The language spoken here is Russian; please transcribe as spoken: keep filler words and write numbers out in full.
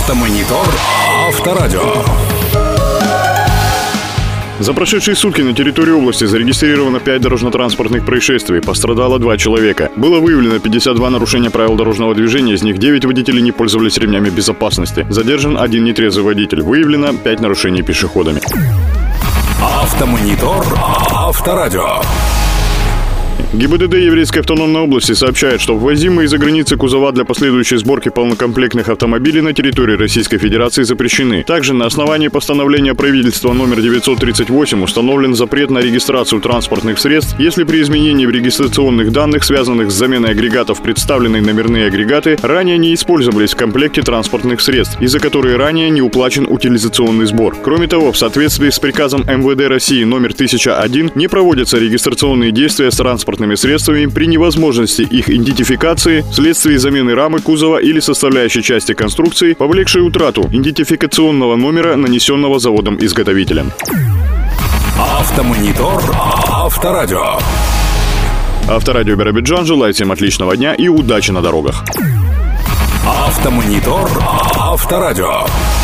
Автомонитор Авторадио. За прошедшие сутки на территории области зарегистрировано пять дорожно-транспортных происшествий, пострадало два человека. Было выявлено пятьдесят два нарушения правил дорожного движения, из них девять водителей не пользовались ремнями безопасности. Задержан один нетрезвый водитель, выявлено пять нарушений пешеходами. Автомонитор Авторадио. ГИБДД Еврейской автономной области сообщает, что ввозимые из-за границы кузова для последующей сборки полнокомплектных автомобилей на территории Российской Федерации запрещены. Также на основании постановления правительства номер девятьсот тридцать восемь установлен запрет на регистрацию транспортных средств, если при изменении в регистрационных данных, связанных с заменой агрегатов, представленные номерные агрегаты ранее не использовались в комплекте транспортных средств, из-за которых ранее не уплачен утилизационный сбор. Кроме того, в соответствии с приказом эм вэ дэ России номер тысяча один не проводятся регистрационные действия с транспортными средствами при невозможности их идентификации вследствие замены рамы кузова или составляющей части конструкции, повлекшей утрату идентификационного номера, нанесенного заводом-изготовителем. Автомонитор Авторадио. Авторадио Биробиджан желает всем отличного дня и удачи на дорогах. Автомонитор Авторадио.